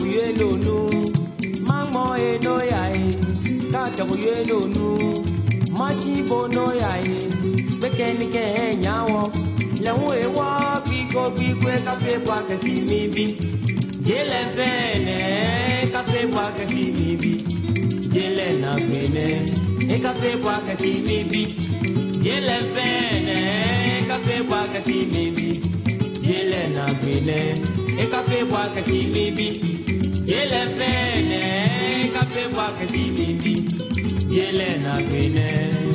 ye no no mangmo e no yai ka to ye no no masi bo no yai beken ke nyawo lewe wa bi ko bi kwe ka fe kwa ke si mi bi jele fene ka fe kwa ke si mi bi jele na bene e ka fe kwa ke si mi bi jele fene ka fe kwa ke si mi bi jele na bene e ka fe kwa ke si mi bi jele fene ka fe kwa ke si mi bi jele na bene